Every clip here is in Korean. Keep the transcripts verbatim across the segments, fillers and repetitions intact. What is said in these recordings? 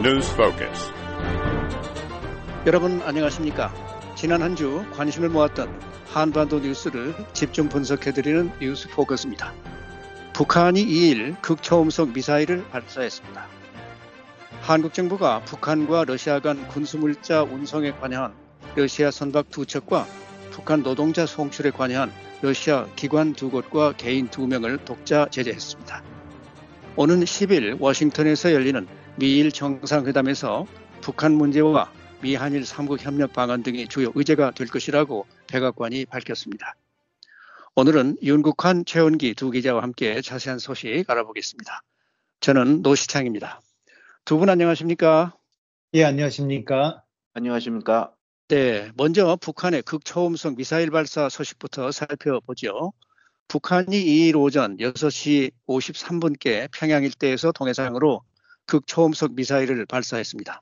News Focus. 여러분 안녕하십니까? 지난 한 주 관심을 모았던 한반도 뉴스를 집중 분석해드리는 뉴스 포커스입니다. 북한이 이일 극초음속 미사일을 발사했습니다. 한국 정부가 북한과 러시아 간 군수물자 운송에 관여한 러시아 선박 두 척과 북한 노동자 송출에 관여한 러시아 기관 두 곳과 개인 두 명을 독자 제재했습니다. 오는 십일 워싱턴에서 열리는 미일 정상회담에서 북한 문제와 미한일 삼국 협력 방안 등이 주요 의제가 될 것이라고 백악관이 밝혔습니다. 오늘은 윤국한, 최원기 두 기자와 함께 자세한 소식 알아보겠습니다. 저는 노시창입니다. 두 분 안녕하십니까? 예, 안녕하십니까? 안녕하십니까? 네, 먼저 북한의 극초음속 미사일 발사 소식부터 살펴보죠. 북한이 이일 오전 여섯 시 오십삼 분께 평양 일대에서 동해상으로 극초음속 미사일을 발사했습니다.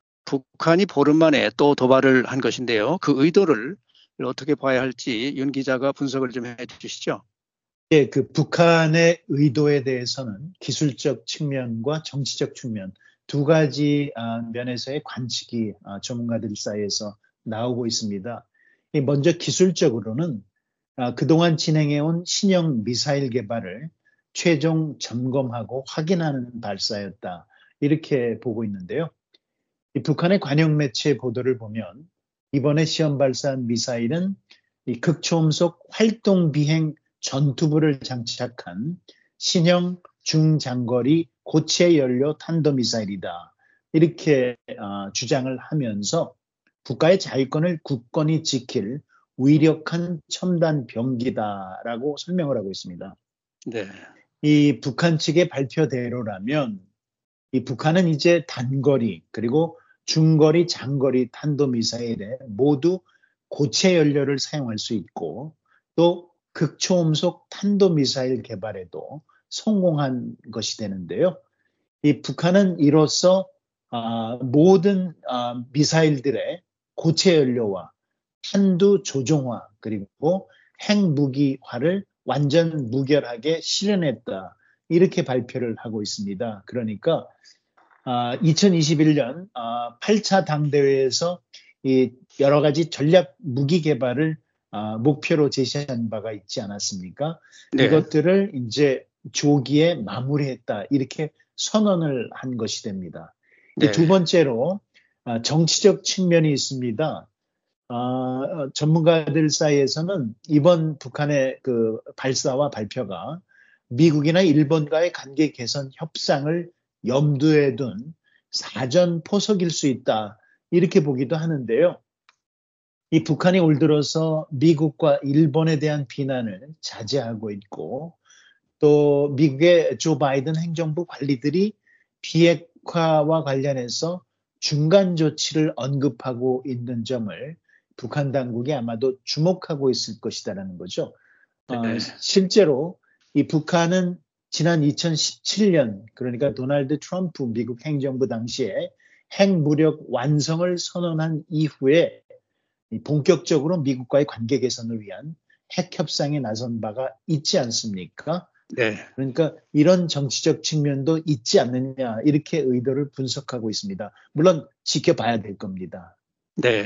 북한이 보름 만에 또 도발을 한 것인데요. 그 의도를 어떻게 봐야 할지 윤 기자가 분석을 좀 해주시죠. 예, 그 북한의 의도에 대해서는 기술적 측면과 정치적 측면 두 가지 면에서의 관측이 전문가들 사이에서 나오고 있습니다. 먼저 기술적으로는 그동안 진행해온 신형 미사일 개발을 최종 점검하고 확인하는 발사였다. 이렇게 보고 있는데요. 이 북한의 관영 매체 보도를 보면 이번에 시험 발사한 미사일은 이 극초음속 활동 비행 전투부를 장착한 신형 중장거리 고체 연료 탄도미사일이다. 이렇게 어, 주장을 하면서 국가의 자위권을 굳건히 지킬 위력한 첨단 병기다라고 설명을 하고 있습니다. 네. 이 북한 측의 발표대로라면 이 북한은 이제 단거리 그리고 중거리, 장거리 탄도미사일에 모두 고체 연료를 사용할 수 있고 또 극초음속 탄도미사일 개발에도 성공한 것이 되는데요. 이 북한은 이로써 아, 모든 아, 미사일들의 고체 연료와 탄두 조종화 그리고 핵무기화를 완전 무결하게 실현했다. 이렇게 발표를 하고 있습니다. 그러니까 아, 이천이십일 년 아, 팔 차 당대회에서 이 여러 가지 전략 무기 개발을 아, 목표로 제시한 바가 있지 않았습니까? 네. 이것들을 이제 조기에 마무리했다. 이렇게 선언을 한 것이 됩니다. 네. 두 번째로 아, 정치적 측면이 있습니다. 아, 전문가들 사이에서는 이번 북한의 그 발사와 발표가 미국이나 일본과의 관계 개선 협상을 염두에 둔 사전 포석일 수 있다. 이렇게 보기도 하는데요. 이 북한이 올 들어서 미국과 일본에 대한 비난을 자제하고 있고 또 미국의 조 바이든 행정부 관리들이 비핵화와 관련해서 중간 조치를 언급하고 있는 점을 북한 당국이 아마도 주목하고 있을 것이다라는 거죠. 네. 어, 실제로 이 북한은 지난 이천십칠 년 그러니까 도널드 트럼프 미국 행정부 당시에 핵무력 완성을 선언한 이후에 본격적으로 미국과의 관계 개선을 위한 핵 협상에 나선 바가 있지 않습니까? 네. 그러니까 이런 정치적 측면도 있지 않느냐 이렇게 의도를 분석하고 있습니다. 물론 지켜봐야 될 겁니다. 네.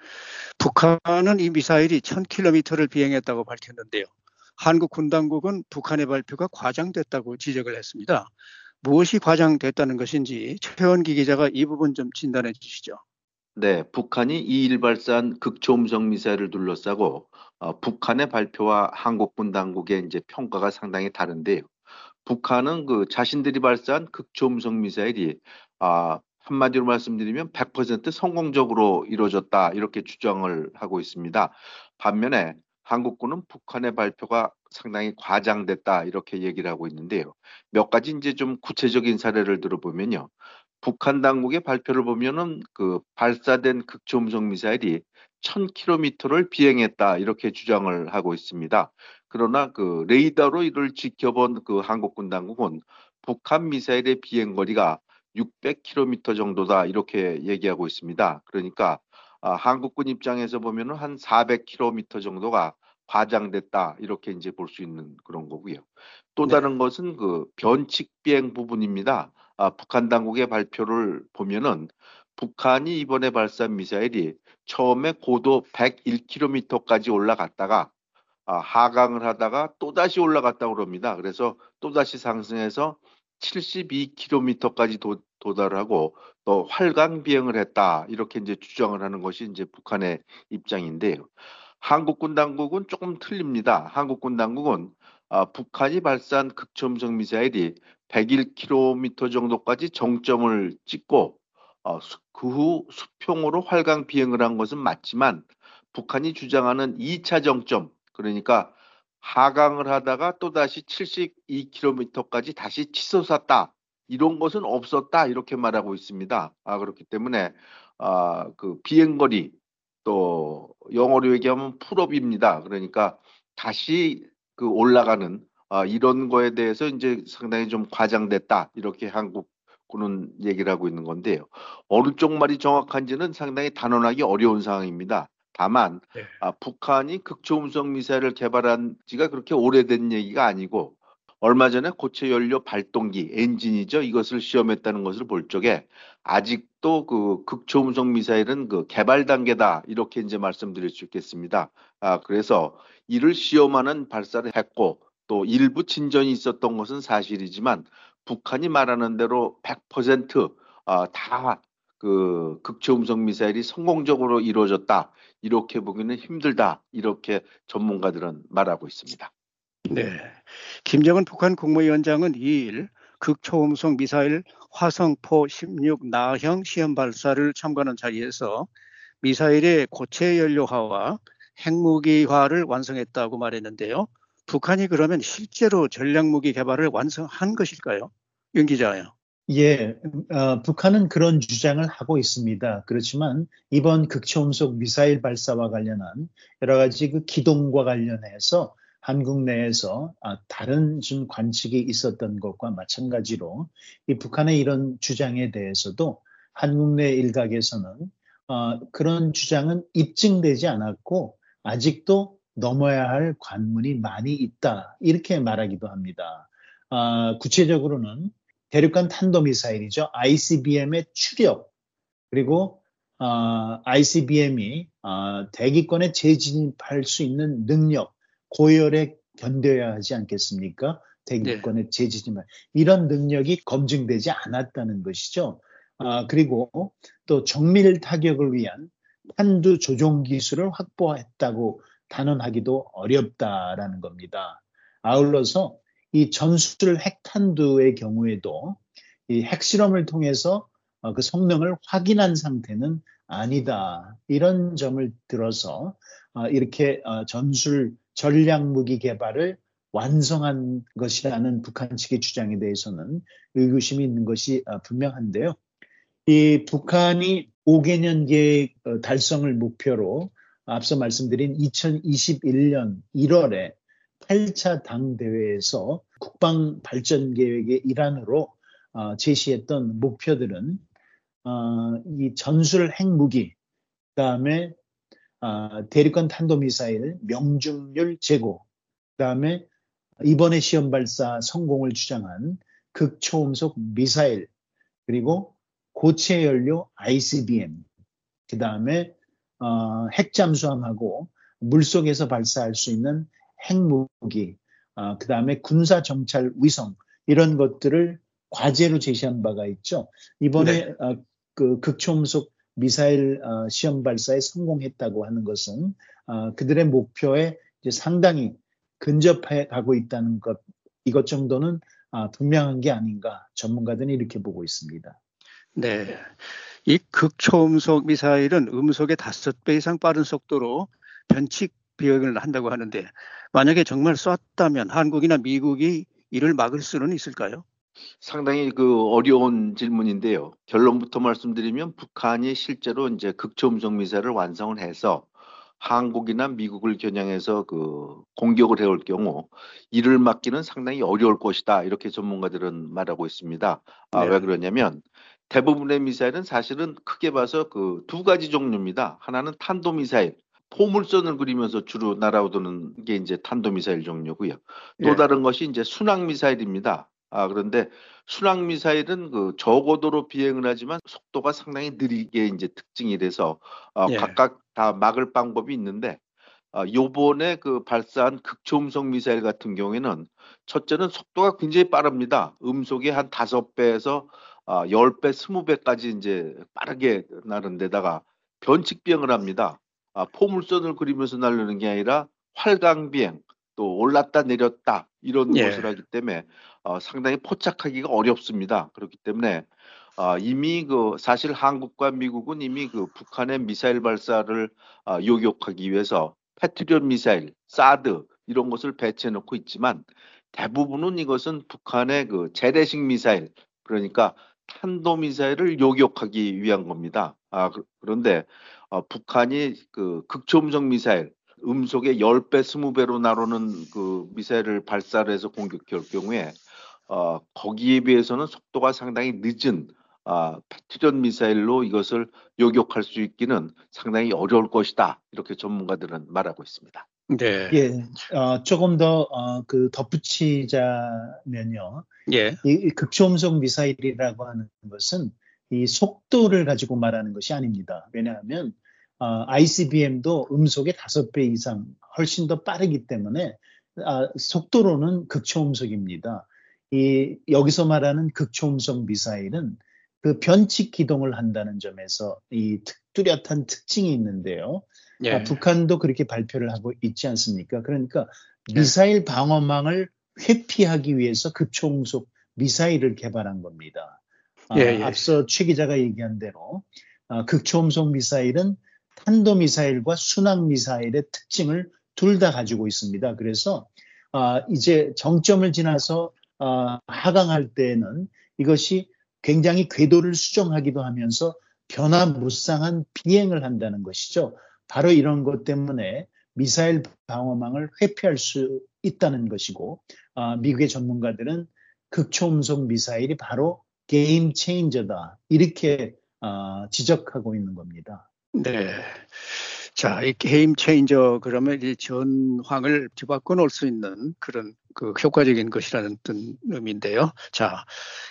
북한은 이 미사일이 천 킬로미터를 비행했다고 밝혔는데요. 한국 군 당국은 북한의 발표가 과장됐다고 지적을 했습니다. 무엇이 과장됐다는 것인지 최원기 기자가 이 부분 좀 진단해 주시죠. 네, 북한이 이일 발사한 극초음속 미사일을 둘러싸고 어, 북한의 발표와 한국군 당국의 이제 평가가 상당히 다른데요. 북한은 그 자신들이 발사한 극초음속 미사일이 아, 한마디로 말씀드리면 백 퍼센트 성공적으로 이루어졌다 이렇게 주장을 하고 있습니다. 반면에 한국군은 북한의 발표가 상당히 과장됐다 이렇게 얘기를 하고 있는데요. 몇 가지 이제 좀 구체적인 사례를 들어보면요. 북한 당국의 발표를 보면은 그 발사된 극초음속 미사일이 천 킬로미터를 비행했다 이렇게 주장을 하고 있습니다. 그러나 그 레이더로 이를 지켜본 그 한국군 당국은 북한 미사일의 비행 거리가 육백 킬로미터 정도다 이렇게 얘기하고 있습니다. 그러니까 아, 한국군 입장에서 보면은 한 사백 킬로미터 정도가 과장됐다 이렇게 이제 볼 수 있는 그런 거고요. 또 네. 다른 것은 그 변칙 비행 부분입니다. 아, 북한 당국의 발표를 보면은 북한이 이번에 발사한 미사일이 처음에 고도 백일 킬로미터까지 올라갔다가 아, 하강을 하다가 또다시 올라갔다고 그럽니다. 그래서 또다시 상승해서 칠십이 킬로미터까지 도, 도달하고 또 활강 비행을 했다. 이렇게 이제 주장을 하는 것이 이제 북한의 입장인데요. 한국군 당국은 조금 틀립니다. 한국군 당국은 아, 북한이 발사한 극초음속 미사일이 백일 킬로미터 정도까지 정점을 찍고 어, 그 후 수평으로 활강 비행을 한 것은 맞지만 북한이 주장하는 이 차 정점, 그러니까 하강을 하다가 또다시 칠십이 킬로미터까지 다시 치솟았다. 이런 것은 없었다. 이렇게 말하고 있습니다. 아, 그렇기 때문에 아, 그 비행거리 또 영어로 얘기하면 풀업입니다. 그러니까 다시 그 올라가는 아, 이런 거에 대해서 이제 상당히 좀 과장됐다. 이렇게 한국군은 얘기를 하고 있는 건데요. 어느 쪽 말이 정확한지는 상당히 단언하기 어려운 상황입니다. 다만 네. 아, 북한이 극초음속 미사일을 개발한 지가 그렇게 오래된 얘기가 아니고 얼마 전에 고체 연료 발동기 엔진이죠. 이것을 시험했다는 것을 볼 적에 아직도 그 극초음속 미사일은 그 개발 단계다. 이렇게 이제 말씀드릴 수 있겠습니다. 아, 그래서 이를 시험하는 발사를 했고 또 일부 진전이 있었던 것은 사실이지만 북한이 말하는 대로 백 퍼센트 아, 다 그 극초음속 미사일이 성공적으로 이루어졌다. 이렇게 보기는 힘들다. 이렇게 전문가들은 말하고 있습니다. 네. 김정은 북한 국무위원장은 이 일 극초음속 미사일 화성포 십육 나형 시험 발사를 참관한 자리에서 미사일의 고체 연료화와 핵무기화를 완성했다고 말했는데요. 북한이 그러면 실제로 전략무기 개발을 완성한 것일까요? 윤 기자요. 예, 어, 북한은 그런 주장을 하고 있습니다. 그렇지만 이번 극초음속 미사일 발사와 관련한 여러 가지 그 기동과 관련해서 한국 내에서 아, 다른 좀 관측이 있었던 것과 마찬가지로 이 북한의 이런 주장에 대해서도 한국 내 일각에서는 어, 그런 주장은 입증되지 않았고 아직도 넘어야 할 관문이 많이 있다. 이렇게 말하기도 합니다. 아, 구체적으로는 대륙간 탄도미사일이죠. 아이씨비엠의 추력, 그리고 어, 아이씨비엠이 어, 대기권에 재진입할 수 있는 능력, 고열에 견뎌야 하지 않겠습니까? 네. 대기권에 재진입할 이런 능력이 검증되지 않았다는 것이죠. 아, 그리고 또 정밀 타격을 위한 탄두 조종 기술을 확보했다고 단언하기도 어렵다라는 겁니다. 아울러서 이 전술 핵탄두의 경우에도 이 핵실험을 통해서 어, 그 성능을 확인한 상태는 아니다. 이런 점을 들어서 어, 이렇게 어, 전술 전략무기 개발을 완성한 것이라는 북한 측의 주장에 대해서는 의구심이 있는 것이 어, 분명한데요. 이 북한이 오 개년 계획 어, 달성을 목표로 앞서 말씀드린 이천이십일 년 일월에 팔 차 당대회에서 국방 발전 계획의 일환으로 어, 제시했던 목표들은 어, 이 전술 핵무기, 그다음에 어, 대륙간 탄도미사일 명중률 제고, 그다음에 이번에 시험 발사 성공을 주장한 극초음속 미사일, 그리고 고체 연료 아이씨비엠, 그다음에 어, 핵잠수함하고 물속에서 발사할 수 있는 핵무기, 어, 그다음에 군사 정찰 위성 이런 것들을 과제로 제시한 바가 있죠. 이번에 네. 어, 그 극초음속 미사일 어, 시험 발사에 성공했다고 하는 것은 어, 그들의 목표에 이제 상당히 근접해 가고 있다는 것, 이것 정도는 어, 분명한 게 아닌가 전문가들은 이렇게 보고 있습니다. 네. 이 극초음속 미사일은 음속의 다섯 배 이상 빠른 속도로 변칙 비행을 한다고 하는데 만약에 정말 쐈다면 한국이나 미국이 이를 막을 수는 있을까요? 상당히 그 어려운 질문인데요. 결론부터 말씀드리면 북한이 실제로 이제 극초음속 미사일을 완성을 해서 한국이나 미국을 겨냥해서 그 공격을 해올 경우 이를 막기는 상당히 어려울 것이다. 이렇게 전문가들은 말하고 있습니다. 아, 왜 네. 그러냐면 대부분의 미사일은 사실은 크게 봐서 그 두 가지 종류입니다. 하나는 탄도미사일, 포물선을 그리면서 주로 날아오르는 게 이제 탄도미사일 종류고요. 또 예. 다른 것이 이제 순항미사일입니다. 아, 그런데 순항 미사일은 그 저고도로 비행을 하지만 속도가 상당히 느리게 이제 특징이라서 어, 예, 각각 다 막을 방법이 있는데 아, 요번에 그 발사한 극초음속 미사일 같은 경우에는 첫째는 속도가 굉장히 빠릅니다. 음속이 한 다섯 배에서 아, 열 배, 스무 배까지 이제 빠르게 나는 데다가 변칙 비행을 합니다. 아, 포물선을 그리면서 날르는 게 아니라 활강 비행, 또 올랐다 내렸다 이런 예, 것을 하기 때문에 어, 상당히 포착하기가 어렵습니다. 그렇기 때문에 아, 이미 그 사실 한국과 미국은 이미 그 북한의 미사일 발사를 아, 요격하기 위해서 패트리엇 미사일, 사드 이런 것을 배치해 놓고 있지만 대부분은 이것은 북한의 그 재래식 미사일, 그러니까 탄도 미사일을 요격하기 위한 겁니다. 아, 그- 그런데 어, 북한이 그 극초음속 미사일 음속의 십 배, 이십 배로 나르는 그 미사일을 발사를 해서 공격할 경우에 어, 거기에 비해서는 속도가 상당히 늦은 아, 패트리엇 미사일로 이것을 요격할 수 있기는 상당히 어려울 것이다. 이렇게 전문가들은 말하고 있습니다. 네, 예, 어, 조금 더, 어, 그 덧붙이자면요. 예, 이, 이 극초음속 미사일이라고 하는 것은 이 속도를 가지고 말하는 것이 아닙니다. 왜냐하면, 어, 아이씨비엠도 음속의 다섯 배 이상 훨씬 더 빠르기 때문에, 아, 속도로는 극초음속입니다. 이, 여기서 말하는 극초음속 미사일은 그 변칙 기동을 한다는 점에서 이 특, 뚜렷한 특징이 있는데요. 아, 예, 북한도 그렇게 발표를 하고 있지 않습니까? 그러니까 예, 미사일 방어망을 회피하기 위해서 극초음속 미사일을 개발한 겁니다. 예, 아, 예, 앞서 최 기자가 얘기한 대로 아, 극초음속 미사일은 탄도미사일과 순항미사일의 특징을 둘 다 가지고 있습니다. 그래서 아, 이제 정점을 지나서 아, 하강할 때에는 이것이 굉장히 궤도를 수정하기도 하면서 변화무쌍한 비행을 한다는 것이죠. 바로 이런 것 때문에 미사일 방어망을 회피할 수 있다는 것이고, 아, 미국의 전문가들은 극초음속 미사일이 바로 게임 체인저다 이렇게 아, 지적하고 있는 겁니다. 네. 자, 이 게임 체인저 그러면 이 전황을 뒤바꿔 놓을 수 있는 그런 그 효과적인 것이라는 뜻 의미인데요. 자,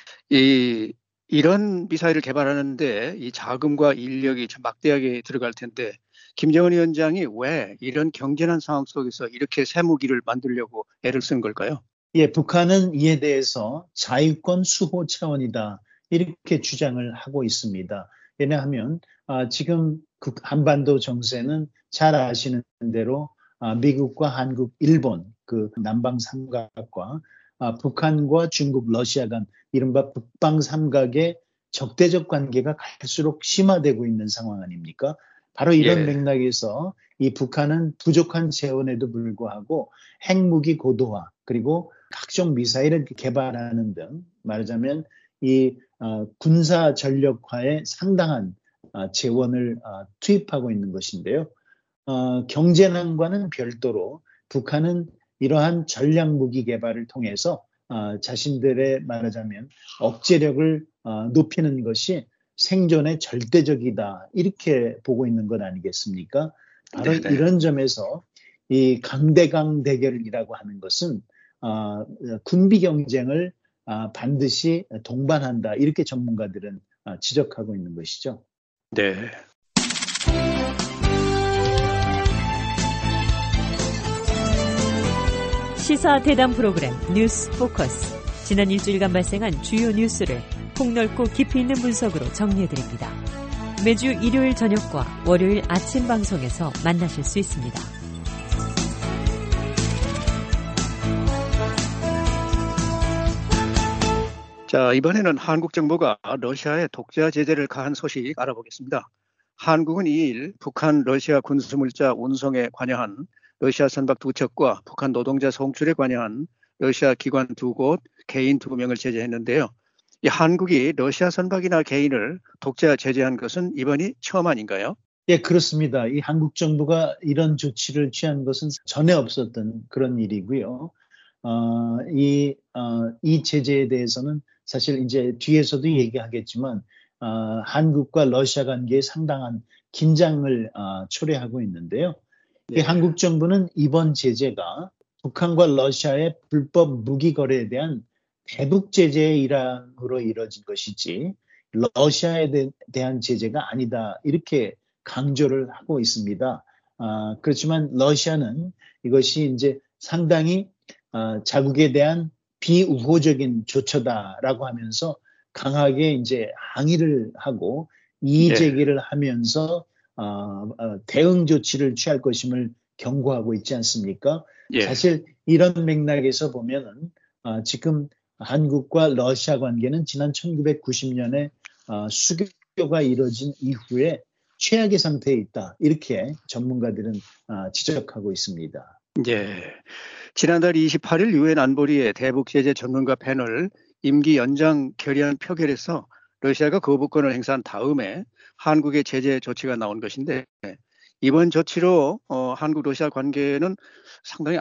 이 이런 미사일을 개발하는데 이 자금과 인력이 참 막대하게 들어갈 텐데 김정은 위원장이 왜 이런 경제난 상황 속에서 이렇게 새 무기를 만들려고 애를 쓴 걸까요? 예, 북한은 이에 대해서 자유권 수호 차원이다 이렇게 주장을 하고 있습니다. 왜냐하면 아, 지금 국- 한반도 정세는 잘 아시는 대로 아, 미국과 한국, 일본 그 남방 삼각과 아, 북한과 중국, 러시아 간 이른바 북방 삼각의 적대적 관계가 갈수록 심화되고 있는 상황 아닙니까? 바로 이런 예, 맥락에서 이 북한은 부족한 재원에도 불구하고 핵무기 고도화 그리고 각종 미사일을 개발하는 등 말하자면 이 어, 군사 전력화에 상당한 어, 재원을 어, 투입하고 있는 것인데요. 어, 경제난과는 별도로 북한은 이러한 전략 무기 개발을 통해서 어, 자신들의 말하자면 억제력을 어, 높이는 것이 생존의 절대적이다 이렇게 보고 있는 것 아니겠습니까? 바로 네네. 이런 점에서 이 강대강 대결이라고 하는 것은 어, 군비 경쟁을 어, 반드시 동반한다 이렇게 전문가들은 어, 지적하고 있는 것이죠. 네. 시사 대담 프로그램 뉴스 포커스. 지난 일주일간 발생한 주요 뉴스를 폭넓고 깊이 있는 분석으로 정리해드립니다. 매주 일요일 저녁과 월요일 아침 방송에서 만나실 수 있습니다. 자, 이번에는 한국 정부가 러시아에 독자 제재를 가한 소식 알아보겠습니다. 한국은 이 일 북한 러시아 군수물자 운송에 관여한 러시아 선박 두 척과 북한 노동자 송출에 관여한 러시아 기관 두 곳, 개인 두 명을 제재했는데요. 이 한국이 러시아 선박이나 개인을 독자 제재한 것은 이번이 처음 아닌가요? 예, 그렇습니다. 이 한국 정부가 이런 조치를 취한 것은 전에 없었던 그런 일이고요. 어, 이, 어, 이 제재에 대해서는 사실 이제 뒤에서도 얘기하겠지만, 어, 한국과 러시아 관계에 상당한 긴장을 어, 초래하고 있는데요. 이 네. 한국 정부는 이번 제재가 북한과 러시아의 불법 무기 거래에 대한 대북 제재의 일환으로 이뤄진 것이지 러시아에 대, 대한 제재가 아니다 이렇게 강조를 하고 있습니다. 아, 그렇지만 러시아는 이것이 이제 상당히 아, 자국에 대한 비우호적인 조처다라고 하면서 강하게 이제 항의를 하고 이의 제기를 네. 하면서 어, 어, 대응 조치를 취할 것임을 경고하고 있지 않습니까? 예. 사실 이런 맥락에서 보면은 어, 지금 한국과 러시아 관계는 지난 천구백구십 년에 어, 수교가 이뤄진 이후에 최악의 상태에 있다. 이렇게 전문가들은 어, 지적하고 있습니다. 예. 지난달 이십팔 일 유엔 안보리의 대북 제재 전문가 패널 임기 연장 결의안 표결에서 러시아가 거부권을 행사한 다음에 한국의 제재 조치가 나온 것인데 이번 조치로 어, 한국 러시아 관계는 상당히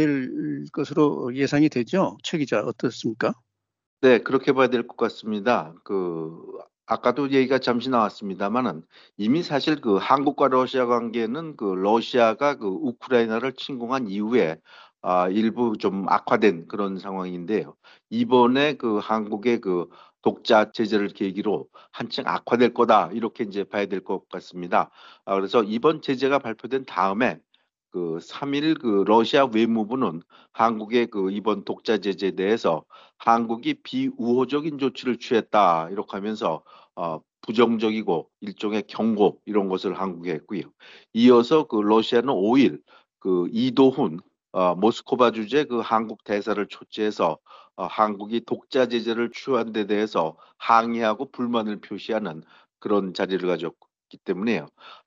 악화될 것으로 예상이 되죠. 최 기자 어떻습니까? 네, 그렇게 봐야 될 것 같습니다. 그 아까도 얘기가 잠시 나왔습니다만은 이미 사실 그 한국과 러시아 관계는 그 러시아가 그 우크라이나를 침공한 이후에 아, 일부 좀 악화된 그런 상황인데요. 이번에 그 한국의 그 독자 제재를 계기로 한층 악화될 거다 이렇게 이제 봐야 될 것 같습니다. 아, 그래서 이번 제재가 발표된 다음에 그 삼 일 그 러시아 외무부는 한국의 그 이번 독자 제재에 대해서 한국이 비우호적인 조치를 취했다 이렇게 하면서 어, 부정적이고 일종의 경고 이런 것을 한국에 했고요. 이어서 그 러시아는 오 일 그 이도훈 어, 모스크바 주재 그 한국 대사를 초치해서 어, 한국이 독자 제재를 취한 데 대해서 항의하고 불만을 표시하는 그런 자리를 가졌기 때문에요.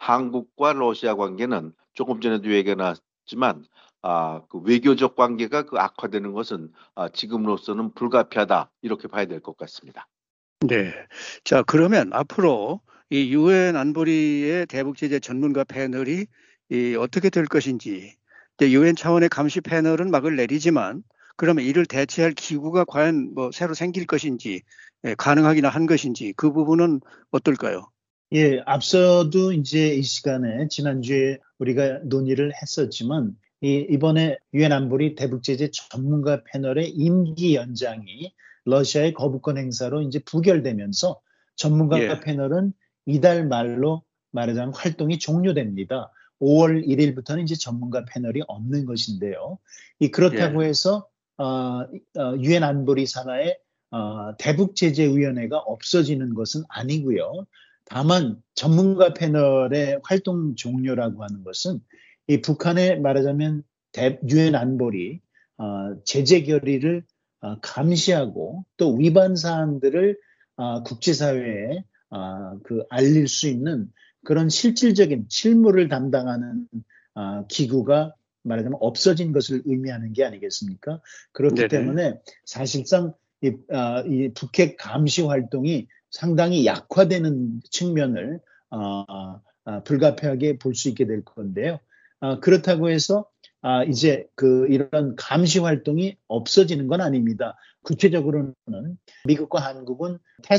한국과 러시아 관계는 조금 전에도 얘기가 나왔지만 아, 그 외교적 관계가 그 악화되는 것은 아, 지금으로서는 불가피하다 이렇게 봐야 될 것 같습니다. 네. 자, 그러면 앞으로 이 유엔 안보리의 대북 제재 전문가 패널이 이 어떻게 될 것인지 유엔 차원의 감시 패널은 막을 내리지만 그러면 이를 대체할 기구가 과연 뭐 새로 생길 것인지 예, 가능하기나 한 것인지 그 부분은 어떨까요? 예, 앞서도 이제 이 시간에 지난주에 우리가 논의를 했었지만 이, 이번에 유엔 안보리 대북 제재 전문가 패널의 임기 연장이 러시아의 거부권 행사로 이제 부결되면서 전문가 예. 패널은 이달 말로 말하자면 활동이 종료됩니다. 오월 일일부터는 이제 전문가 패널이 없는 것인데요. 이 그렇다고 예. 해서 어, 어, 유엔 안보리 산하의 어, 대북 제재 위원회가 없어지는 것은 아니고요. 다만 전문가 패널의 활동 종료라고 하는 것은 이 북한의 말하자면 유엔 안보리 어, 제재 결의를 어, 감시하고 또 위반 사항들을 어, 국제사회에 어, 그 알릴 수 있는 그런 실질적인 실무를 담당하는 어, 기구가 말하자면 없어진 것을 의미하는 게 아니겠습니까? 그렇기 네네. 때문에 사실상 이, 어, 이 북핵 감시 활동이 상당히 약화되는 측면을 어, 어, 불가피하게 볼 수 있게 될 건데요. 어, 그렇다고 해서 아, 이제 그 이런 감시 활동이 없어지는 건 아닙니다. 구체적으로는 미국과 한국은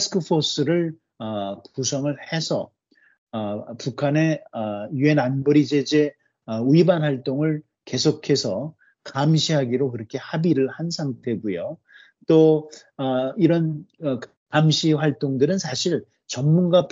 태스크포스를 어, 구성을 해서 어, 북한의 어, 유엔 안보리 제재 어, 위반 활동을 계속해서 감시하기로 그렇게 합의를 한 상태고요. 또 어, 이런 어, 감시 활동들은 사실 전문가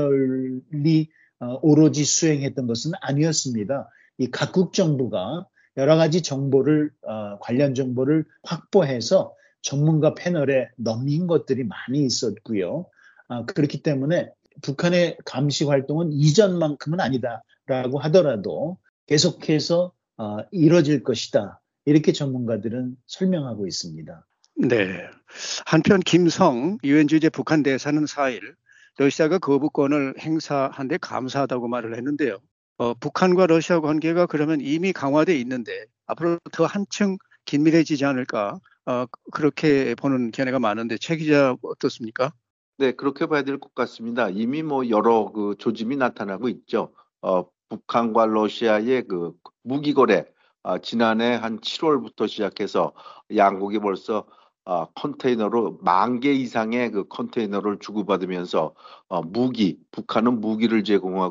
패널이 어, 오로지 수행했던 것은 아니었습니다. 이 각국 정부가 여러 가지 정보를 어, 관련 정보를 확보해서 전문가 패널에 넘긴 것들이 많이 있었고요. 어, 그렇기 때문에 북한의 감시 활동은 이전만큼은 아니다라고 하더라도 계속해서 어, 이뤄질 것이다. 이렇게 전문가들은 설명하고 있습니다. 네. 한편 김성 유엔 주재 북한 대사는 사 일 러시아가 거부권을 행사한 데 감사하다고 말을 했는데요. 어, 북한과 러시아 관계가 그러면 이미 강화돼 있는데 앞으로 더 한층 긴밀해지지 않을까 어, 그렇게 보는 견해가 많은데 최 기자 어떻습니까? 네, 그렇게 봐야 될 것 같습니다. 이미 뭐 여러 그 조짐이 나타나고 있죠. 어, 북한과 러시아의 그 무기 거래 아, 지난해 한 칠월부터 시작해서 양국이 벌써 아, 컨테이너로 만 개 이상의 그 컨테이너를 주고받으면서 어, 무기, 북한은 무기를 제공하고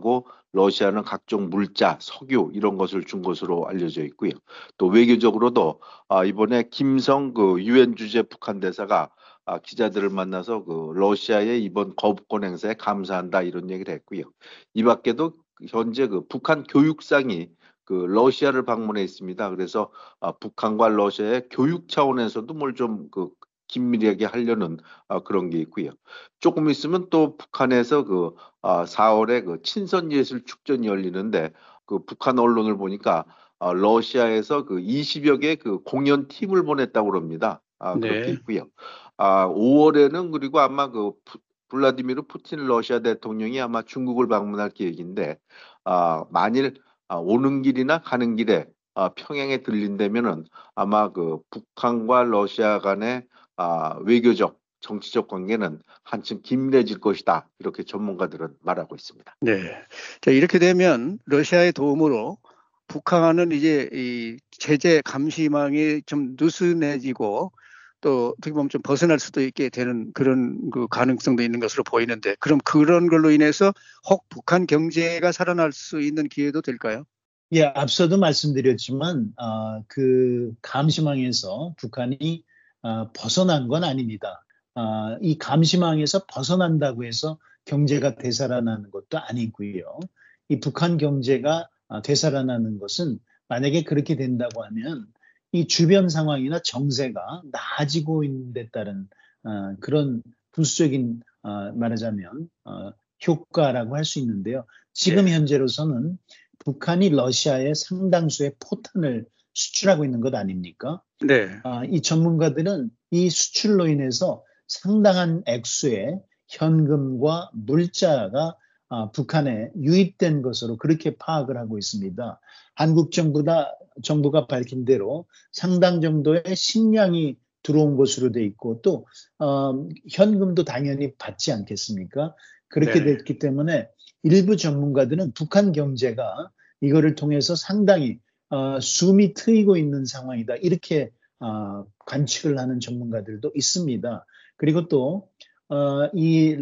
러시아는 각종 물자, 석유 이런 것을 준 것으로 알려져 있고요. 또 외교적으로도 아, 이번에 김성 그 유엔 주재 북한 대사가 아, 기자들을 만나서 그 러시아의 이번 거부권 행사에 감사한다 이런 얘기를 했고요. 이 밖에도 현재 그 북한 교육상이 그 러시아를 방문해 있습니다. 그래서 아, 북한과 러시아의 교육 차원에서도 뭘 좀 그 긴밀하게 하려는 아, 그런 게 있고요. 조금 있으면 또 북한에서 그 아, 사월에 그 친선예술 축전이 열리는데 그 북한 언론을 보니까 아, 러시아에서 그 이십여 개 그 공연 팀을 보냈다고 그럽니다. 아, 그렇게 네. 있고요. 아, 오월에는 그리고 아마 그 푸- 블라디미르 푸틴 러시아 대통령이 아마 중국을 방문할 계획인데 아, 만일 아, 오는 길이나 가는 길에 아, 평양에 들린다면은 아마 그 북한과 러시아 간의 아, 외교적, 정치적 관계는 한층 긴밀해질 것이다. 이렇게 전문가들은 말하고 있습니다. 네. 자, 이렇게 되면 러시아의 도움으로 북한은 이제 이 제재 감시망이 좀 느슨해지고 또 어떻게 보면 좀 벗어날 수도 있게 되는 그런 그 가능성도 있는 것으로 보이는데 그럼 그런 걸로 인해서 혹 북한 경제가 살아날 수 있는 기회도 될까요? 예, 앞서도 말씀드렸지만 아, 그 감시망에서 북한이 아, 벗어난 건 아닙니다. 아, 이 감시망에서 벗어난다고 해서 경제가 되살아나는 것도 아니고요. 이 북한 경제가 아, 되살아나는 것은 만약에 그렇게 된다고 하면 이 주변 상황이나 정세가 나아지고 있는 데 따른 아, 그런 부수적인 아, 말하자면 어, 효과라고 할 수 있는데요. 지금 예. 현재로서는 북한이 러시아에 상당수의 포탄을 수출하고 있는 것 아닙니까? 네. 아, 이 전문가들은 이 수출로 인해서 상당한 액수의 현금과 물자가 아, 북한에 유입된 것으로 그렇게 파악을 하고 있습니다. 한국 정부가, 정부가 밝힌 대로 상당 정도의 식량이 들어온 것으로 돼 있고 또 어, 현금도 당연히 받지 않겠습니까? 그렇게 네네. 됐기 때문에 일부 전문가들은 북한 경제가 이거를 통해서 상당히 어, 숨이 트이고 있는 상황이다. 이렇게 어, 관측을 하는 전문가들도 있습니다. 그리고 또, 어, 이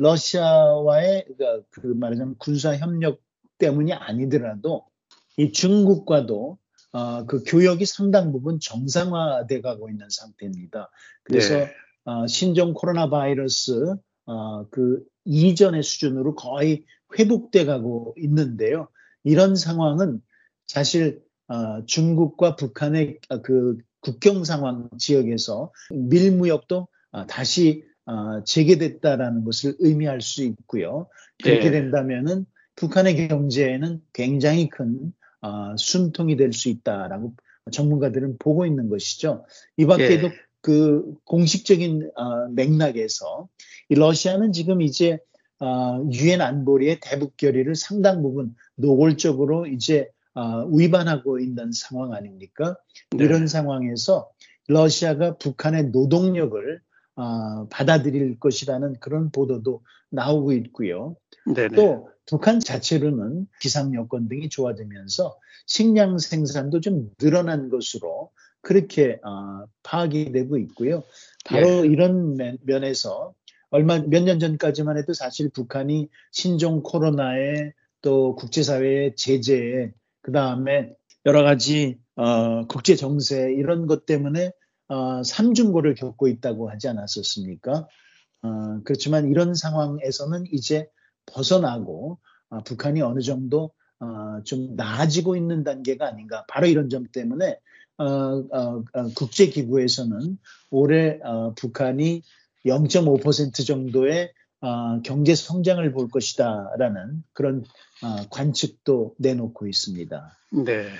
러시아와의 그, 그 말하자면 군사 협력 때문이 아니더라도 이 중국과도 어, 그 교역이 상당 부분 정상화돼 가고 있는 상태입니다. 네. 그래서 어, 신종 코로나 바이러스 어, 그 이전의 수준으로 거의 회복돼 가고 있는데요. 이런 상황은 사실 어, 중국과 북한의 그 국경 상황 지역에서 밀무역도 어, 다시 어, 재개됐다라는 것을 의미할 수 있고요. 그렇게 예. 된다면은 북한의 경제에는 굉장히 큰 어, 숨통이 될 수 있다라고 전문가들은 보고 있는 것이죠. 이 예. 밖에도 그 공식적인 어, 맥락에서 이 러시아는 지금 이제 어, 유엔 안보리의 대북 결의를 상당 부분 노골적으로 이제 어, 위반하고 있는 상황 아닙니까? 네. 이런 상황에서 러시아가 북한의 노동력을 어, 받아들일 것이라는 그런 보도도 나오고 있고요. 네네. 또 북한 자체로는 기상 여건 등이 좋아지면서 식량 생산도 좀 늘어난 것으로 그렇게 어, 파악이 되고 있고요. 예. 바로 이런 면, 면에서 얼마 몇 년 전까지만 해도 사실 북한이 신종 코로나에 또 국제사회의 제재에 그 다음에 여러 가지 어, 국제 정세 이런 것 때문에 어, 삼중고를 겪고 있다고 하지 않았었습니까? 어, 그렇지만 이런 상황에서는 이제 벗어나고 어, 북한이 어느 정도 어, 좀 나아지고 있는 단계가 아닌가. 바로 이런 점 때문에 어, 어, 어, 국제기구에서는 올해 어, 북한이 영 점 오 퍼센트 정도의 어, 경제 성장을 볼 것이다라는 그런 어, 관측도 내놓고 있습니다. 네.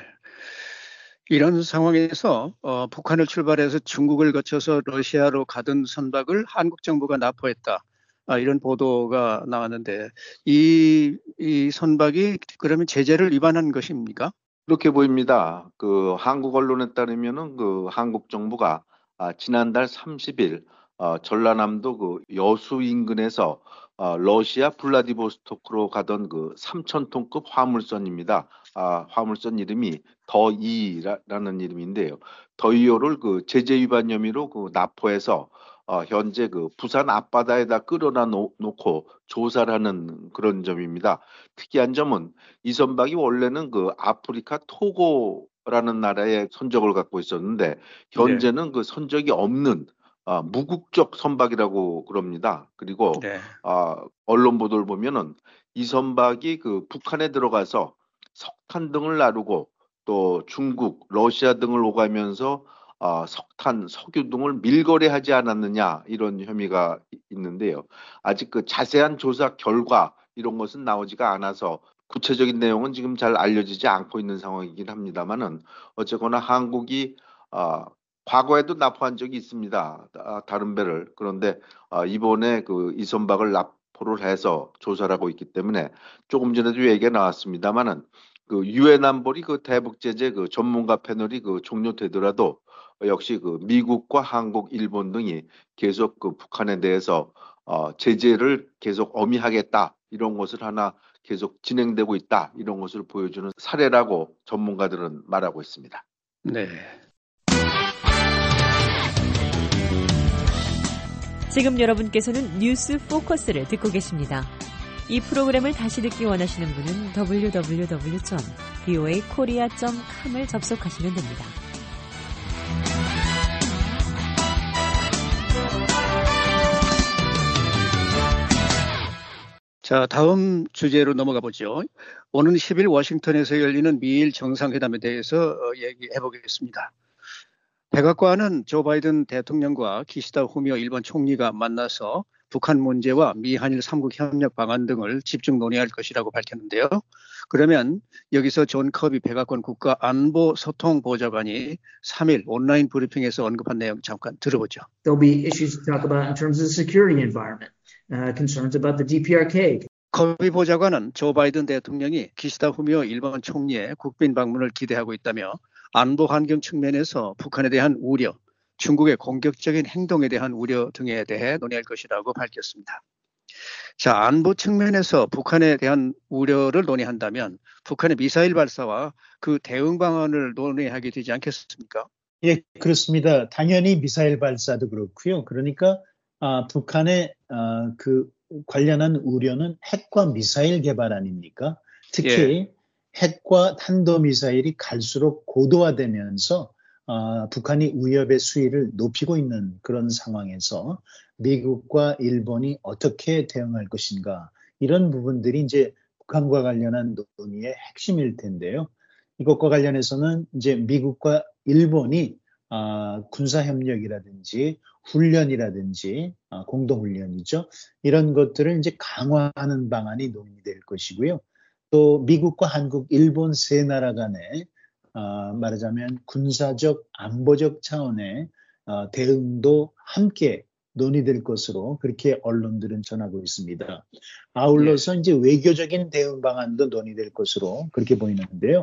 이런 상황에서 어, 북한을 출발해서 중국을 거쳐서 러시아로 가던 선박을 한국 정부가 납포했다. 아, 이런 보도가 나왔는데 이, 이 선박이 그러면 제재를 위반한 것입니까? 그렇게 보입니다. 그 한국 언론에 따르면은 그 한국 정부가 아, 지난달 삼십 일 어, 전라남도 그 여수 인근에서 어, 러시아 블라디보스토크로 가던 그 삼천 톤급 화물선입니다. 아, 화물선 이름이 더이라는 이름인데요. 더이호를 그 제재 위반 혐의로 그 납포해서 어, 현재 그 부산 앞바다에다 끌어다 놓, 놓고 조사를 하는 그런 점입니다. 특이한 점은 이 선박이 원래는 그 아프리카 토고라는 나라의 선적을 갖고 있었는데 현재는 네. 그 선적이 없는 아, 무국적 선박이라고 그럽니다. 그리고 네. 아, 언론 보도를 보면은 이 선박이 그 북한에 들어가서 석탄 등을 나르고 또 중국, 러시아 등을 오가면서 어, 석탄, 석유 등을 밀거래하지 않았느냐 이런 혐의가 있는데요. 아직 그 자세한 조사 결과 이런 것은 나오지가 않아서 구체적인 내용은 지금 잘 알려지지 않고 있는 상황이긴 합니다만은 어쨌거나 한국이 어, 과거에도 납포한 적이 있습니다. 아, 다른 배를. 그런데 어, 이번에 그 이 선박을 납포를 해서 조사를 하고 있기 때문에 조금 전에도 얘기가 나왔습니다만은 그 유엔 안보리 그 대북 제재 그 전문가 패널이 그 종료되더라도 역시 그 미국과 한국, 일본 등이 계속 그 북한에 대해서 어, 제재를 계속 엄히하겠다 이런 것을 하나 계속 진행되고 있다 이런 것을 보여주는 사례라고 전문가들은 말하고 있습니다. 네. 지금 여러분께서는 뉴스 포커스를 듣고 계십니다. 이 프로그램을 다시 듣기 원하시는 분은 더블유 더블유 더블유 점 브이오에이 코리아 점 컴을 접속하시면 됩니다. 자, 다음 주제로 넘어가 보죠. 오는 십 일 워싱턴에서 열리는 미일 정상회담에 대해서 얘기해 보겠습니다. 백악관은 조 바이든 대통령과 기시다 후미오 일본 총리가 만나서 북한 문제와 미한일 삼국 협력 방안 등을 집중 논의할 것이라고 밝혔는데요. 그러면 여기서 존 커비 백악관 국가안보소통보좌관이 삼 일 온라인 브리핑에서 언급한 내용 잠깐 들어보죠. There'll be issues to talk about in terms of the security environment, uh, concerns about the 디피아르케이. 커비 보좌관은 조 바이든 대통령이 기시다 후미오 일본 총리의 국빈 방문을 기대하고 있다며 안보 환경 측면에서 북한에 대한 우려, 중국의 공격적인 행동에 대한 우려 등에 대해 논의할 것이라고 밝혔습니다. 자, 안보 측면에서 북한에 대한 우려를 논의한다면 북한의 미사일 발사와 그 대응 방안을 논의하게 되지 않겠습니까? 예, 그렇습니다. 당연히 미사일 발사도 그렇고요. 그러니까 아, 북한의 아, 그 관련한 우려는 핵과 미사일 개발 아닙니까? 특히 예. 핵과 탄도미사일이 갈수록 고도화되면서 어, 북한이 위협의 수위를 높이고 있는 그런 상황에서 미국과 일본이 어떻게 대응할 것인가 이런 부분들이 이제 북한과 관련한 논의의 핵심일 텐데요. 이것과 관련해서는 이제 미국과 일본이 어, 군사협력이라든지 훈련이라든지 어, 공동훈련이죠. 이런 것들을 이제 강화하는 방안이 논의될 것이고요. 또 미국과 한국, 일본 세 나라 간에 어, 말하자면 군사적, 안보적 차원의 어, 대응도 함께 논의될 것으로 그렇게 언론들은 전하고 있습니다. 아울러서 예. 이제 외교적인 대응 방안도 논의될 것으로 그렇게 보이는데요.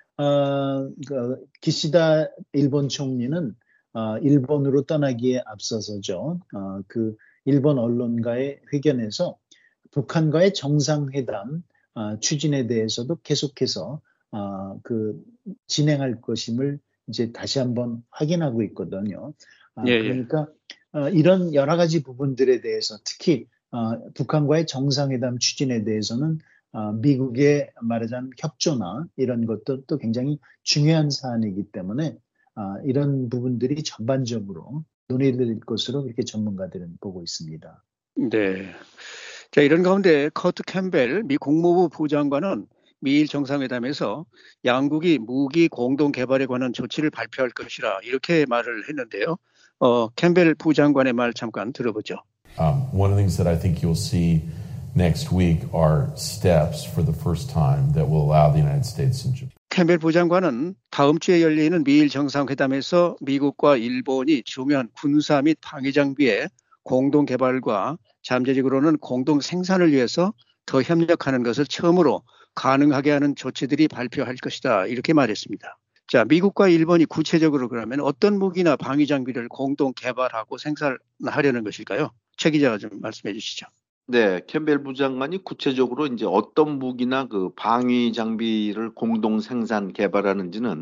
어, 그 기시다 일본 총리는 어, 일본으로 떠나기에 앞서서죠. 어, 그 일본 언론과의 회견에서 북한과의 정상회담 어, 추진에 대해서도 계속해서 어, 그 진행할 것임을 이제 다시 한번 확인하고 있거든요. 아, 예, 그러니까 어, 이런 여러 가지 부분들에 대해서 특히 어, 북한과의 정상회담 추진에 대해서는 어, 미국의 말하자면 협조나 이런 것도 또 굉장히 중요한 사안이기 때문에 어, 이런 부분들이 전반적으로 논의될 것으로 그렇게 전문가들은 보고 있습니다. 네. 자, 이런 가운데 커트 캠벨 미 국무부 부장관은 미일 정상회담에서 양국이 무기 공동 개발에 관한 조치를 발표할 것이라 이렇게 말을 했는데요. 어, 캠벨 부장관의 말 잠깐 들어보죠. Um, one of the things that I think you'll see next week are steps for the first time that will allow the United States and Japan. 캠벨 부장관은 다음 주에 열리는 미일 정상회담에서 미국과 일본이 중요한 군사 및 방위 장비의 공동 개발과 잠재적으로는 공동 생산을 위해서 더 협력하는 것을 처음으로 가능하게 하는 조치들이 발표할 것이다. 이렇게 말했습니다. 자, 미국과 일본이 구체적으로 그러면 어떤 무기나 방위 장비를 공동 개발하고 생산하려는 것일까요? 최 기자가 좀 말씀해 주시죠. 네, 캠벨 부장관이 구체적으로 이제 어떤 무기나 그 방위 장비를 공동 생산 개발하는지는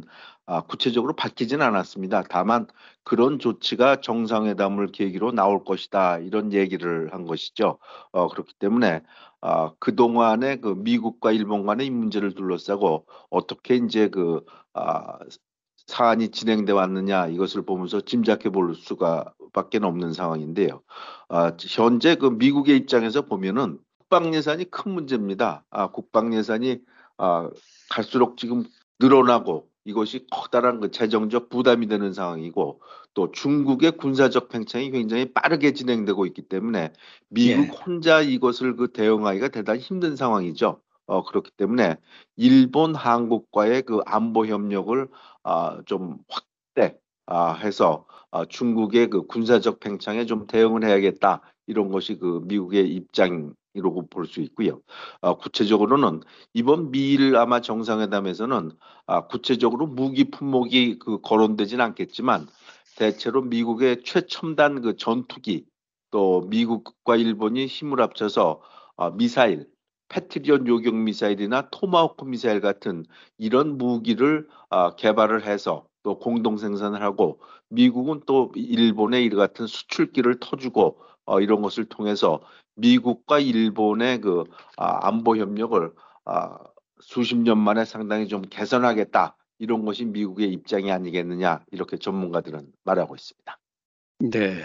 아, 구체적으로 밝히진 않았습니다. 다만 그런 조치가 정상회담을 계기로 나올 것이다 이런 얘기를 한 것이죠. 어, 그렇기 때문에 아, 그동안에 그 미국과 일본 간의 이 문제를 둘러싸고 어떻게 이제 그 아, 사안이 진행돼 왔느냐 이것을 보면서 짐작해 볼 수가 밖에 없는 상황인데요. 아, 현재 그 미국의 입장에서 보면은 국방 예산이 큰 문제입니다. 아, 국방 예산이 아, 갈수록 지금 늘어나고 이것이 커다란 그 재정적 부담이 되는 상황이고 또 중국의 군사적 팽창이 굉장히 빠르게 진행되고 있기 때문에 미국 예. 혼자 이것을 그 대응하기가 대단히 힘든 상황이죠. 어, 그렇기 때문에 일본, 한국과의 그 안보 협력을 아, 좀 확대 아, 해서 아, 중국의 그 군사적 팽창에 좀 대응을 해야겠다. 이런 것이 그 미국의 입장이라고 볼 수 있고요. 아, 구체적으로는 이번 미일 아마 정상회담에서는 아, 구체적으로 무기 품목이 그 거론되진 않겠지만 대체로 미국의 최첨단 그 전투기 또 미국과 일본이 힘을 합쳐서 아, 미사일 패트리엇 요격 미사일이나 토마호크 미사일 같은 이런 무기를 아, 개발을 해서 또 공동 생산을 하고 미국은 또 일본에 이 같은 수출기를 터주고 어, 이런 것을 통해서 미국과 일본의 그 아, 안보 협력을 아, 수십 년 만에 상당히 좀 개선하겠다 이런 것이 미국의 입장이 아니겠느냐 이렇게 전문가들은 말하고 있습니다. 네.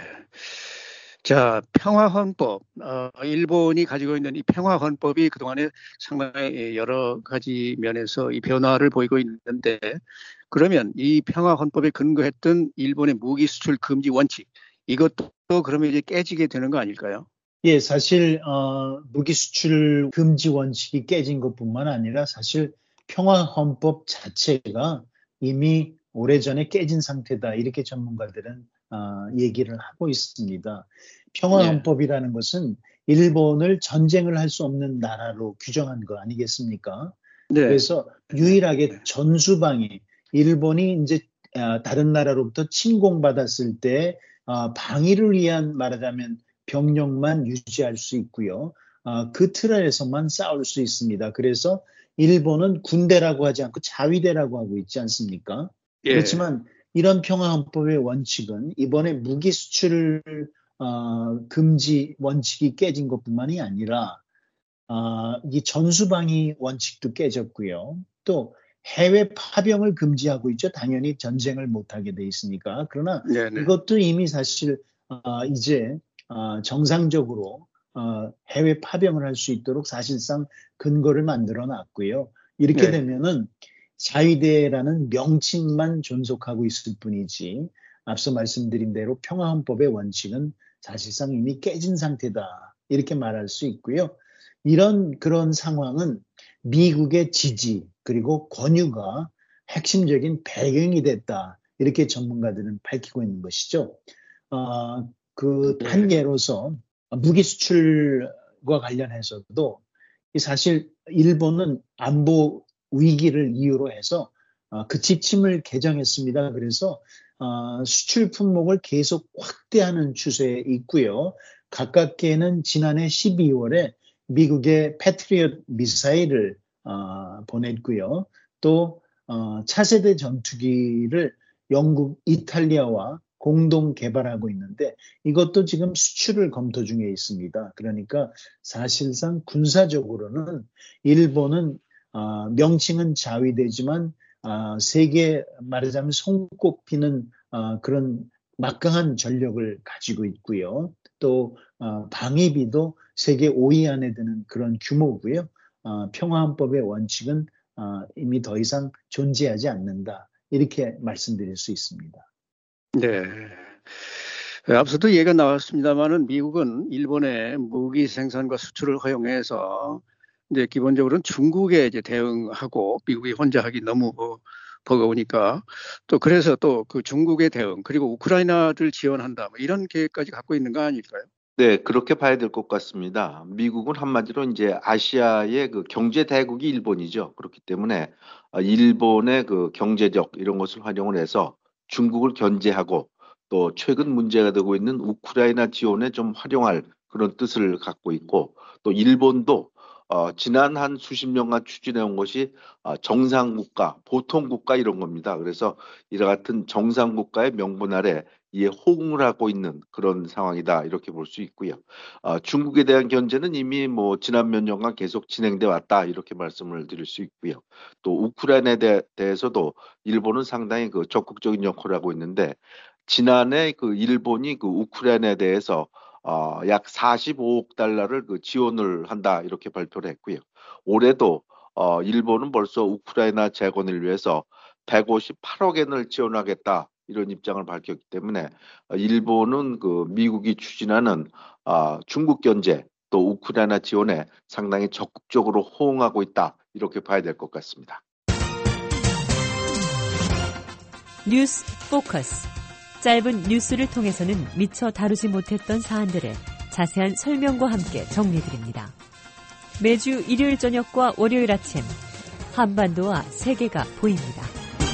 자, 평화헌법, 어, 일본이 가지고 있는 이 평화헌법이 그동안에 상당히 여러 가지 면에서 이 변화를 보이고 있는데, 그러면 이 평화헌법에 근거했던 일본의 무기 수출 금지 원칙, 이것도 그러면 이제 깨지게 되는 거 아닐까요? 예, 사실 어, 무기 수출 금지 원칙이 깨진 것뿐만 아니라 사실 평화헌법 자체가 이미 오래전에 깨진 상태다. 이렇게 전문가들은 어, 얘기를 하고 있습니다. 평화헌법이라는 것은 일본을 전쟁을 할 수 없는 나라로 규정한 거 아니겠습니까? 네. 그래서 유일하게 전수방위, 일본이 이제 어, 다른 나라로부터 침공받았을 때 어, 방위를 위한 말하자면 병력만 유지할 수 있고요. 어, 그 틀에서만 싸울 수 있습니다. 그래서 일본은 군대라고 하지 않고 자위대라고 하고 있지 않습니까? 예. 그렇지만 이런 평화헌법의 원칙은 이번에 무기 수출 어, 금지 원칙이 깨진 것뿐만이 아니라 어, 이 전수방위 원칙도 깨졌고요. 또 해외 파병을 금지하고 있죠. 당연히 전쟁을 못하게 돼 있으니까. 그러나 네네. 이것도 이미 사실 어, 이제 어, 정상적으로 어, 해외 파병을 할 수 있도록 사실상 근거를 만들어 놨고요. 이렇게 네. 되면은 자위대라는 명칭만 존속하고 있을 뿐이지 앞서 말씀드린 대로 평화헌법의 원칙은 사실상 이미 깨진 상태다. 이렇게 말할 수 있고요. 이런 그런 상황은 미국의 지지 그리고 권유가 핵심적인 배경이 됐다. 이렇게 전문가들은 밝히고 있는 것이죠. 어, 그 한 예로서 무기 수출과 관련해서도 사실 일본은 안보 위기를 이유로 해서 어, 그 지침을 개정했습니다. 그래서 어, 수출 품목을 계속 확대하는 추세에 있고요. 가깝게는 지난해 십이월에 미국의 패트리엇 미사일을 어, 보냈고요. 또 어, 차세대 전투기를 영국, 이탈리아와 공동 개발하고 있는데 이것도 지금 수출을 검토 중에 있습니다. 그러니까 사실상 군사적으로는 일본은 어, 명칭은 자위대지만 어, 세계 말하자면 손꼽히는 어, 그런 막강한 전력을 가지고 있고요. 또 어, 방위비도 세계 오 위 안에 드는 그런 규모고요. 어, 평화헌법의 원칙은 어, 이미 더 이상 존재하지 않는다. 이렇게 말씀드릴 수 있습니다. 네. 앞서도 얘기가 나왔습니다만은 미국은 일본의 무기 생산과 수출을 허용해서 이제 기본적으로는 중국에 이제 대응하고 미국이 혼자 하기 너무 버거우니까 또 그래서 또 그 중국의 대응 그리고 우크라이나를 지원한다 뭐 이런 계획까지 갖고 있는 거 아닐까요? 네, 그렇게 봐야 될 것 같습니다. 미국은 한마디로 이제 아시아의 그 경제 대국이 일본이죠. 그렇기 때문에 일본의 그 경제력 이런 것을 활용을 해서 중국을 견제하고 또 최근 문제가 되고 있는 우크라이나 지원에 좀 활용할 그런 뜻을 갖고 있고 또 일본도 어, 지난 한 수십 년간 추진해온 것이 어, 정상국가, 보통국가 이런 겁니다. 그래서 이와 같은 정상국가의 명분 아래 이에 호응을 하고 있는 그런 상황이다 이렇게 볼 수 있고요. 어, 중국에 대한 견제는 이미 뭐 지난 몇 년간 계속 진행돼 왔다 이렇게 말씀을 드릴 수 있고요. 또 우크라이나에 대, 대해서도 일본은 상당히 그 적극적인 역할을 하고 있는데 지난해 그 일본이 그 우크라이나에 대해서 어, 약 사십오억 달러를 그 지원을 한다 이렇게 발표를 했고요. 올해도 어, 일본은 벌써 우크라이나 재건을 위해서 백오십팔억 엔을 지원하겠다 이런 입장을 밝혔기 때문에 어, 일본은 그 미국이 추진하는 어, 중국 견제 또 우크라이나 지원에 상당히 적극적으로 호응하고 있다 이렇게 봐야 될 것 같습니다. 뉴스 포커스. 짧은 뉴스를 통해서는 미처 다루지 못했던 사안들을 자세한 설명과 함께 정리해드립니다. 매주 일요일 저녁과 월요일 아침 한반도와 세계가 보입니다.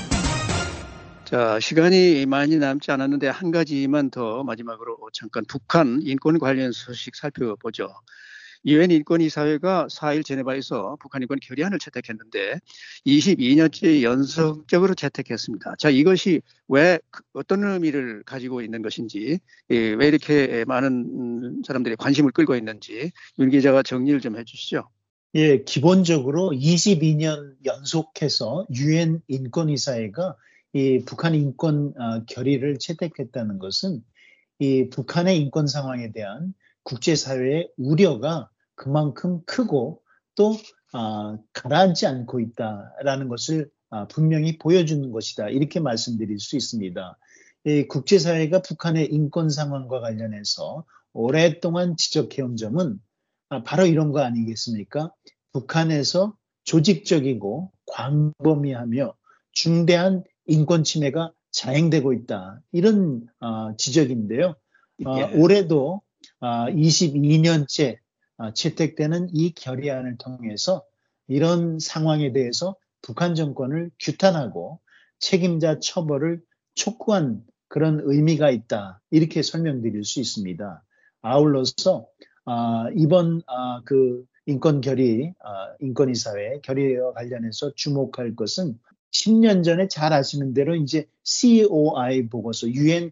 자, 시간이 많이 남지 않았는데 한 가지만 더 마지막으로 잠깐 북한 인권 관련 소식 살펴보죠. 유엔 인권이사회가 사 일 제네바에서 북한 인권 결의안을 채택했는데 이십이 년째 연속적으로 채택했습니다. 자, 이것이 왜 어떤 의미를 가지고 있는 것인지, 왜 이렇게 많은 사람들이 관심을 끌고 있는지 윤 기자가 정리를 좀 해주시죠. 예, 기본적으로 이십이 년 연속해서 유엔 인권이사회가 이 북한 인권 결의를 채택했다는 것은 이 북한의 인권 상황에 대한 국제사회의 우려가 그만큼 크고 또 아, 가라앉지 않고 있다라는 것을 아, 분명히 보여주는 것이다. 이렇게 말씀드릴 수 있습니다. 이 국제사회가 북한의 인권 상황과 관련해서 오랫동안 지적해온 점은 아, 바로 이런 거 아니겠습니까? 북한에서 조직적이고 광범위하며 중대한 인권 침해가 자행되고 있다. 이런 아, 지적인데요. 아, 예. 올해도 아, 이십이 년째 아, 채택되는 이 결의안을 통해서 이런 상황에 대해서 북한 정권을 규탄하고 책임자 처벌을 촉구한 그런 의미가 있다. 이렇게 설명드릴 수 있습니다. 아울러서 아, 이번 아, 그 인권 결의, 아, 인권이사회 결의와 관련해서 주목할 것은 십 년 전에 잘 아시는 대로 이제 씨오아이 보고서, 유엔